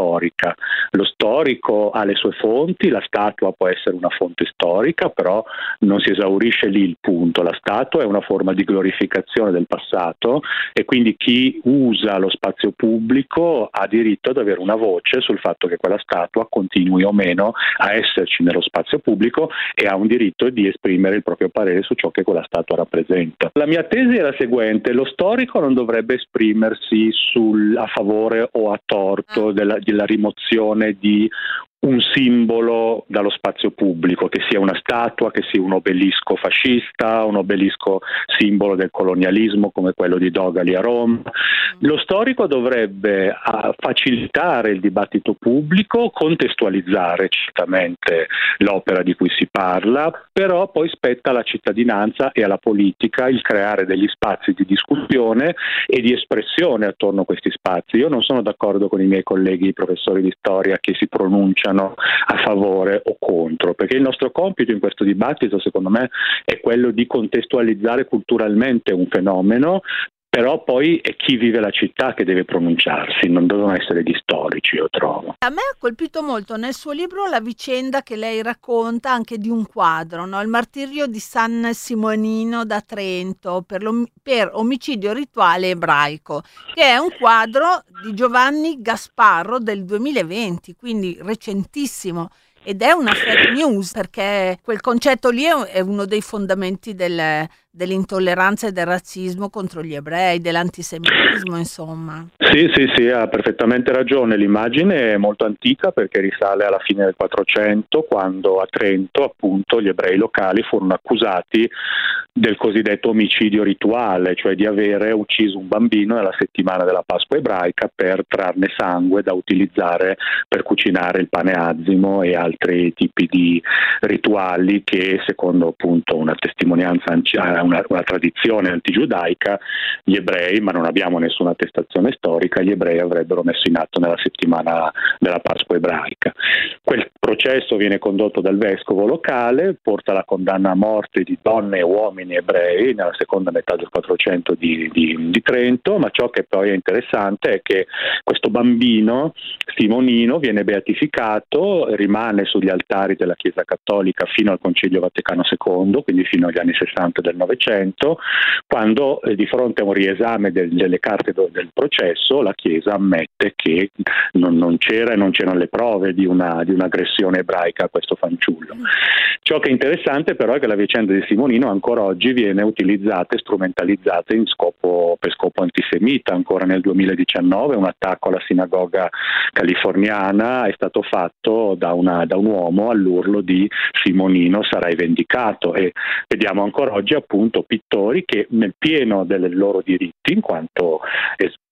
H: Lo storico ha le sue fonti, la statua può essere una fonte storica, però non si esaurisce lì il punto. La statua è una forma di glorificazione del passato e quindi chi usa lo spazio pubblico ha diritto ad avere una voce sul fatto che quella statua continui o meno a esserci nello spazio pubblico e ha un diritto di esprimere il proprio parere su ciò che quella statua rappresenta. La mia tesi è la seguente: lo storico non dovrebbe esprimersi sul, a favore o a torto della, della rimozione di un simbolo dallo spazio pubblico, che sia una statua, che sia un obelisco fascista, un obelisco simbolo del colonialismo come quello di Dogali a Roma. Lo storico dovrebbe uh, facilitare il dibattito pubblico, contestualizzare certamente l'opera di cui si parla, però poi spetta alla cittadinanza e alla politica il creare degli spazi di discussione e di espressione attorno a questi spazi. Io non sono d'accordo con i miei colleghi professori di storia che si pronunciano a favore o contro, perché il nostro compito in questo dibattito, secondo me, è quello di contestualizzare culturalmente un fenomeno, però poi è chi vive la città che deve pronunciarsi, non devono essere gli storici, io trovo.
G: A me ha colpito molto nel suo libro la vicenda che lei racconta anche di un quadro, no? Il martirio di San Simonino da Trento per, l'om- per omicidio rituale ebraico, che è un quadro di Giovanni Gasparro del duemilaventi, quindi recentissimo. Ed è una fake news, perché quel concetto lì è è uno dei fondamenti del, dell'intolleranza e del razzismo contro gli ebrei, dell'antisemitismo, insomma.
H: Sì, sì, sì, ha perfettamente ragione. L'immagine è molto antica perché risale alla fine del quattrocento, quando a Trento, appunto, gli ebrei locali furono accusati del cosiddetto omicidio rituale, cioè di avere ucciso un bambino nella settimana della Pasqua ebraica per trarne sangue da utilizzare per cucinare il pane azimo e altri tipi di rituali che, secondo appunto una testimonianza, una, una tradizione antigiudaica, gli ebrei, ma non abbiamo nessuna attestazione storica, gli ebrei avrebbero messo in atto nella settimana della Pasqua ebraica. Quel processo viene condotto dal vescovo locale, porta alla condanna a morte di donne e uomini ebrei nella seconda metà del quattrocento di, di, di Trento, ma ciò che poi è interessante è che questo bambino Simonino viene beatificato, rimane sugli altari della Chiesa Cattolica fino al Concilio Vaticano secondo, quindi fino agli anni sessanta del Novecento, quando eh, di fronte a un riesame del, delle carte do, del processo la Chiesa ammette che non, non c'era e non c'erano le prove di, una, di un'aggressione ebraica a questo fanciullo. Ciò che è interessante però è che la vicenda di Simonino ancora oggi viene utilizzata e strumentalizzata in scopo, per scopo antisemita. Ancora nel duemiladiciannove un attacco alla sinagoga californiana è stato fatto da, una, da un uomo all'urlo di Simonino sarai vendicato, e vediamo ancora oggi appunto pittori che nel pieno dei loro diritti, in quanto es-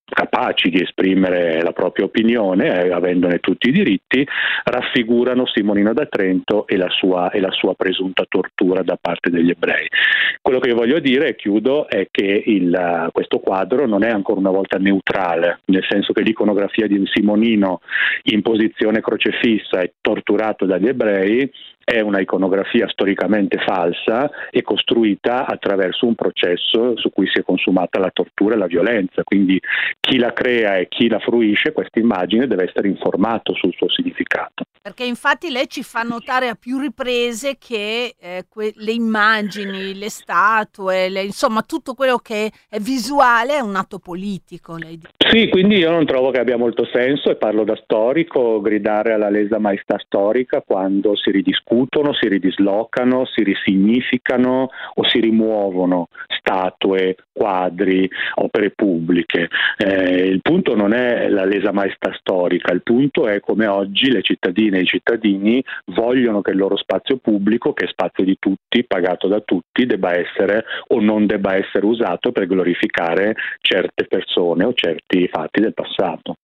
H: capaci di esprimere la propria opinione, eh, avendone tutti i diritti, raffigurano Simonino da Trento e la sua, e la sua presunta tortura da parte degli ebrei. Quello che voglio dire, e chiudo, è che il, questo quadro non è ancora una volta neutrale, nel senso che l'iconografia di Simonino in posizione crocefissa e torturato dagli ebrei è una iconografia storicamente falsa e costruita attraverso un processo su cui si è consumata la tortura e la violenza, quindi chi la crea e chi la fruisce questa immagine deve essere informato sul suo significato.
G: Perché infatti lei ci fa notare a più riprese che eh, que- le immagini, le statue, le, insomma tutto quello che è visuale è un atto politico. Lei dice.
H: Sì, quindi io non trovo che abbia molto senso, e parlo da storico, gridare alla lesa maestà storica quando si ridiscutono, si ridislocano, si risignificano o si rimuovono statue, quadri, opere pubbliche. Eh, il punto non è la lesa maestà storica, il punto è come oggi le cittadine e i cittadini vogliono che il loro spazio pubblico, che è spazio di tutti, pagato da tutti, debba essere o non debba essere usato per glorificare certe persone o certi fatti del passato.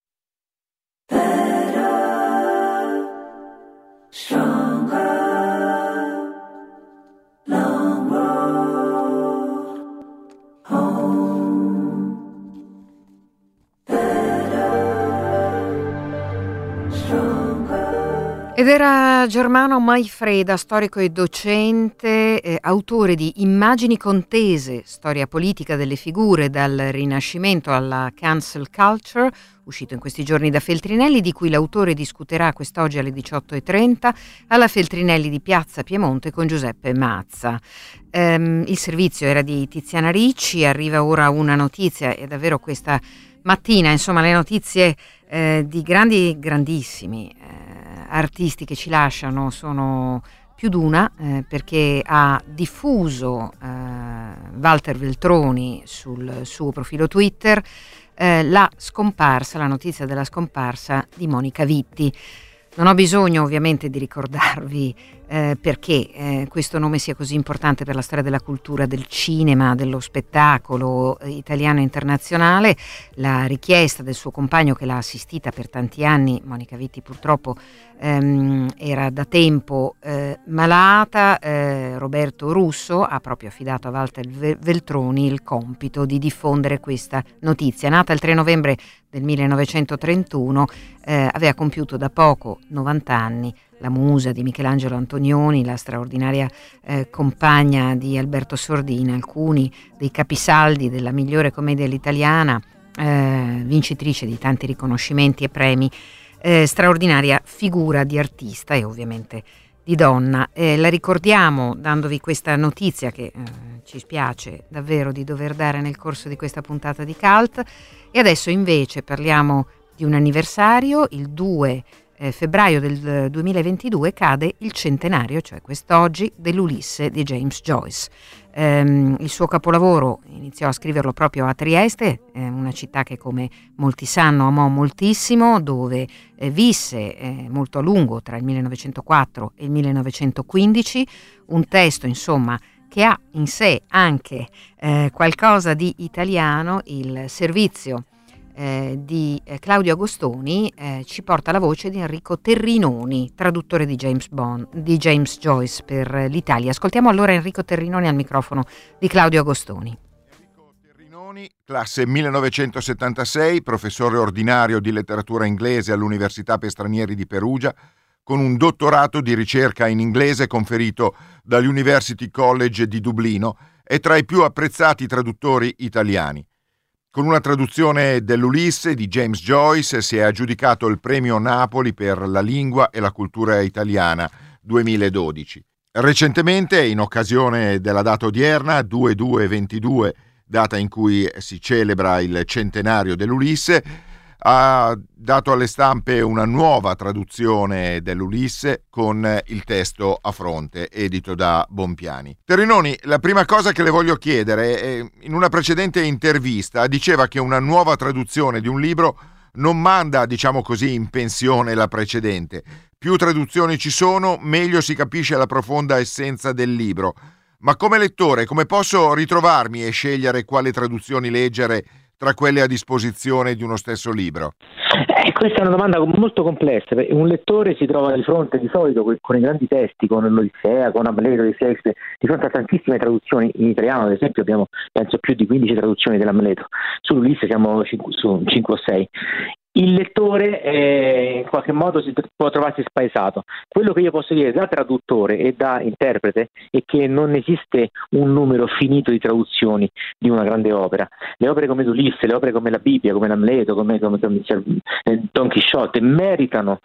A: Ed era Germano Maifreda, storico e docente, eh, autore di Immagini contese, storia politica delle figure dal Rinascimento alla cancel culture, uscito in questi giorni da Feltrinelli, di cui l'autore discuterà quest'oggi alle diciotto e trenta alla Feltrinelli di Piazza Piemonte con Giuseppe Mazza. Ehm, il servizio era di Tiziana Ricci, arriva ora una notizia, è davvero questa mattina, insomma, le notizie eh, di grandi, grandissimi eh, artisti che ci lasciano sono più d'una, eh, perché ha diffuso eh, Walter Veltroni sul suo profilo Twitter eh, la scomparsa, la notizia della scomparsa di Monica Vitti. Non ho bisogno ovviamente di ricordarvi eh, perché eh, questo nome sia così importante per la storia della cultura, del cinema, dello spettacolo eh, italiano e internazionale. La richiesta del suo compagno, che l'ha assistita per tanti anni, Monica Vitti purtroppo ehm, era da tempo eh, malata, eh, Roberto Russo ha proprio affidato a Walter Veltroni il compito di diffondere questa notizia. Nata il tre novembre del millenovecentotrentuno, eh, aveva compiuto da poco novanta anni, la musa di Michelangelo Antonioni, la straordinaria eh, compagna di Alberto Sordina, alcuni dei capisaldi della migliore commedia all'italiana, eh, vincitrice di tanti riconoscimenti e premi, eh, straordinaria figura di artista e ovviamente di donna. Eh, la ricordiamo dandovi questa notizia che eh, ci spiace davvero di dover dare nel corso di questa puntata di Cult. E adesso invece parliamo di un anniversario. Il due eh, febbraio del duemilaventidue cade il centenario, cioè quest'oggi, dell'Ulisse di James Joyce. Ehm, il suo capolavoro iniziò a scriverlo proprio a Trieste, eh, una città che, come molti sanno, amò moltissimo, dove eh, visse eh, molto a lungo tra il millenovecentoquattro e il millenovecentoquindici. Un testo, insomma, che ha in sé anche eh, qualcosa di italiano. Il servizio eh, di eh, Claudio Agostoni eh, ci porta la voce di Enrico Terrinoni, traduttore di James Bond, di James Joyce per eh, l'Italia. Ascoltiamo allora Enrico Terrinoni al microfono di Claudio Agostoni.
I: Enrico Terrinoni, classe millenovecentosettantasei, professore ordinario di letteratura inglese all'Università per Stranieri di Perugia, con un dottorato di ricerca in inglese conferito dall'University College di Dublino, è tra i più apprezzati traduttori italiani. Con una traduzione dell'Ulisse di James Joyce si è aggiudicato il premio Napoli per la lingua e la cultura italiana duemiladodici. Recentemente, in occasione della data odierna, due due ventidue, data in cui si celebra il centenario dell'Ulisse, ha dato alle stampe una nuova traduzione dell'Ulisse con il testo a fronte, edito da Bompiani. Terrinoni, la prima cosa che le voglio chiedere è, in una precedente intervista diceva che una nuova traduzione di un libro non manda, diciamo così, in pensione la precedente. Più traduzioni ci sono, meglio si capisce la profonda essenza del libro. Ma come lettore, come posso ritrovarmi e scegliere quali traduzioni leggere tra quelle a disposizione di uno stesso libro?
J: Eh, questa è una domanda molto complessa. Un lettore si trova di fronte di solito con i grandi testi, con l'Odissea, con Amleto di Shakespeare, di fronte a tantissime traduzioni in italiano. Ad esempio abbiamo penso più di quindici traduzioni dell'Amleto, sull'Ulisse siamo su cinque o sei. Il lettore eh, in qualche modo si può trovarsi spaesato. Quello che io posso dire da traduttore e da interprete è che non esiste un numero finito di traduzioni di una grande opera. Le opere come l'Ulisse, le opere come la Bibbia, come l'Amleto, come, come, come Don Chisciotte meritano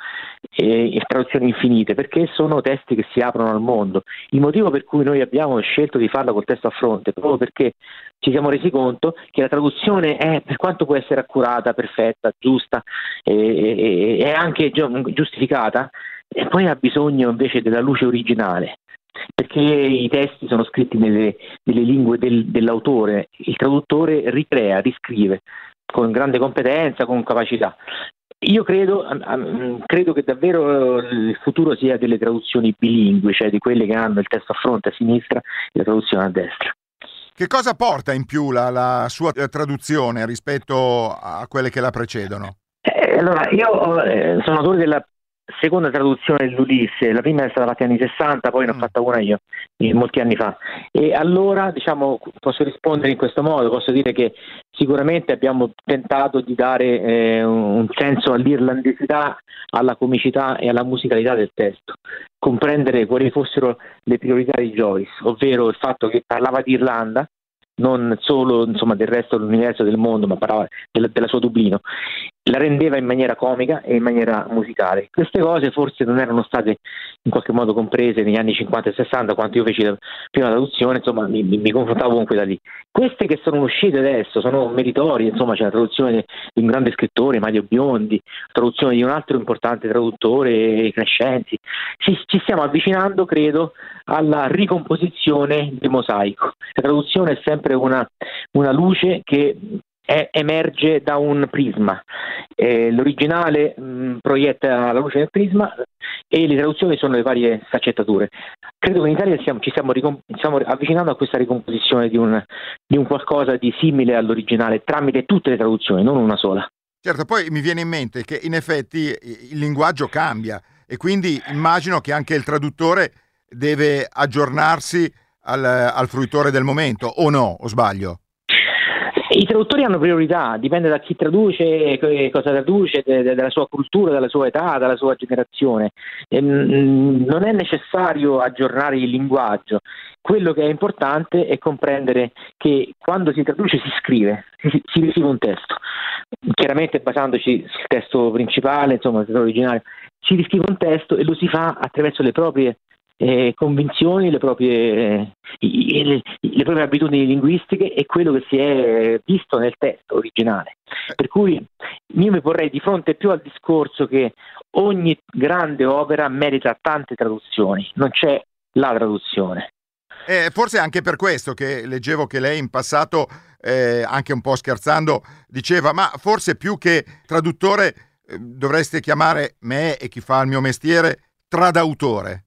J: eh, traduzioni infinite, perché sono testi che si aprono al mondo. Il motivo per cui noi abbiamo scelto di farla col testo a fronte, proprio perché ci siamo resi conto che la traduzione è, per quanto può essere accurata, perfetta, giusta e, e, e anche giustificata, e poi ha bisogno invece della luce originale, perché i testi sono scritti nelle, nelle lingue del, dell'autore. Il traduttore ricrea, riscrive con grande competenza, con capacità. Io credo, credo che davvero il futuro sia delle traduzioni bilingui, cioè di quelle che hanno il testo a fronte a sinistra e la traduzione a destra.
I: Che cosa porta in più la, la sua traduzione rispetto a quelle che la precedono?
J: Eh, allora, io eh, sono autore della seconda traduzione dell'Ulisse. La prima è stata fatta negli anni sessanta, poi ne ho
I: Mm.
J: fatta una io, eh, molti anni fa. E allora, diciamo, posso rispondere in questo modo, posso dire che sicuramente abbiamo tentato di dare eh, un senso all'irlandesità, alla comicità e alla musicalità del testo, comprendere quali fossero le priorità di Joyce, ovvero il fatto che parlava di Irlanda, non solo insomma del resto dell'universo del mondo, ma parlava della, della sua Dublino, la rendeva in maniera comica e in maniera musicale. Queste cose forse non erano state in qualche modo comprese negli anni cinquanta e sessanta, quando io feci la prima traduzione, insomma mi, mi, mi confrontavo comunque da lì. Queste che sono uscite adesso sono meritorie, insomma c'è la traduzione di un grande scrittore, Mario Biondi, la traduzione di un altro importante traduttore, Crescenti. Ci, ci stiamo avvicinando, credo, alla ricomposizione del mosaico. La traduzione è sempre una, una luce che è, emerge da un prisma. Eh, l'originale mh, proietta la luce del prisma e le traduzioni sono le varie sfaccettature. Credo che in Italia siamo, ci stiamo, ricom- stiamo avvicinando a questa ricomposizione di un, di un qualcosa di simile all'originale tramite tutte le traduzioni, non una sola.
I: Certo, poi mi viene in mente che in effetti il linguaggio cambia e quindi immagino che anche il traduttore deve aggiornarsi al, al fruitore del momento, o no, o sbaglio?
J: I traduttori hanno priorità, dipende da chi traduce, cosa traduce, de- de- dalla sua cultura, dalla sua età, dalla sua generazione. Ehm, non è necessario aggiornare il linguaggio. Quello che è importante è comprendere che quando si traduce si scrive, si, si riceve un testo. Chiaramente basandoci sul testo principale, insomma, il testo originale, si riscrive un testo e lo si fa attraverso le proprie Eh, convinzioni, le proprie, eh, le, le proprie abitudini linguistiche e quello che si è visto nel testo originale. Per cui io mi porrei di fronte più al discorso che ogni grande opera merita tante traduzioni, non c'è la traduzione.
I: Eh, forse anche per questo che leggevo che lei in passato, eh, anche un po' scherzando, diceva ma forse più che traduttore eh, dovreste chiamare me e chi fa il mio mestiere tradautore.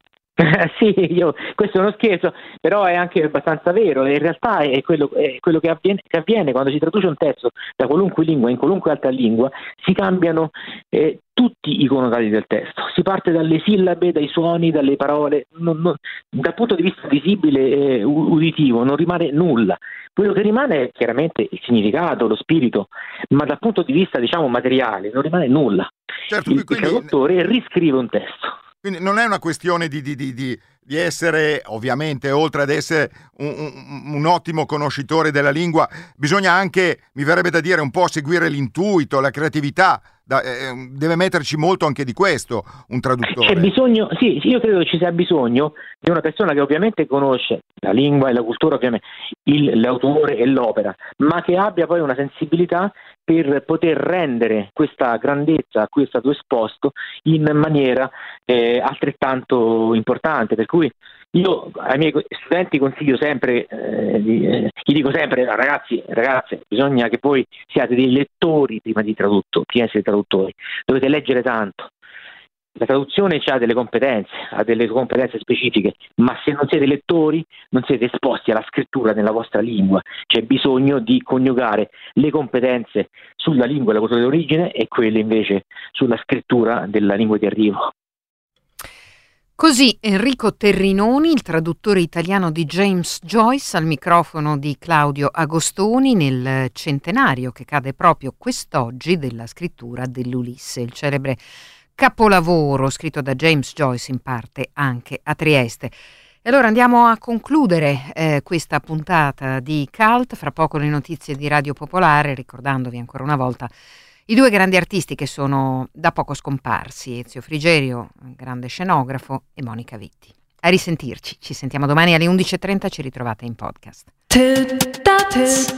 J: Sì, io, questo è uno scherzo, però è anche abbastanza vero. In realtà è quello, è quello che, avviene, che avviene quando si traduce un testo da qualunque lingua in qualunque altra lingua, si cambiano eh, tutti i connotati del testo. Si parte dalle sillabe, dai suoni, dalle parole. Non, non, dal punto di vista visibile e uditivo non rimane nulla. Quello che rimane è chiaramente il significato, lo spirito, ma dal punto di vista diciamo materiale non rimane nulla.
I: Certo,
J: il,
I: quindi...
J: il traduttore riscrive un testo.
I: Quindi non è una questione di, di, di, di, di essere, ovviamente, oltre ad essere un, un, un ottimo conoscitore della lingua, bisogna anche, mi verrebbe da dire, un po' seguire l'intuito, la creatività. Da, eh, deve metterci molto anche di questo un traduttore.
J: C'è bisogno, sì, io credo che ci sia bisogno di una persona che ovviamente conosce la lingua e la cultura, ovviamente, il, l'autore e l'opera, ma che abbia poi una sensibilità per poter rendere questa grandezza a cui è stato esposto in maniera eh, altrettanto importante. Per cui io ai miei studenti consiglio sempre, eh, di, eh, gli dico sempre, ragazzi, ragazze, bisogna che voi siate dei lettori prima di tradutto, prima di essere traduttori, dovete leggere tanto. La traduzione ha delle competenze, ha delle competenze specifiche, ma se non siete lettori non siete esposti alla scrittura nella vostra lingua. C'è bisogno di coniugare le competenze sulla lingua della cultura d'origine e quelle invece sulla scrittura della lingua di arrivo.
A: Così Enrico Terrinoni, il traduttore italiano di James Joyce, al microfono di Claudio Agostoni nel centenario che cade proprio quest'oggi della scrittura dell'Ulisse, il celebre capolavoro scritto da James Joyce in parte anche a Trieste. E allora andiamo a concludere eh, questa puntata di Cult, fra poco le notizie di Radio Popolare, ricordandovi ancora una volta i due grandi artisti che sono da poco scomparsi, Ezio Frigerio, grande scenografo, e Monica Vitti. A risentirci, ci sentiamo domani alle undici e trenta, ci ritrovate in podcast.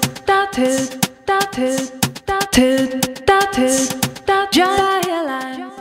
A: Già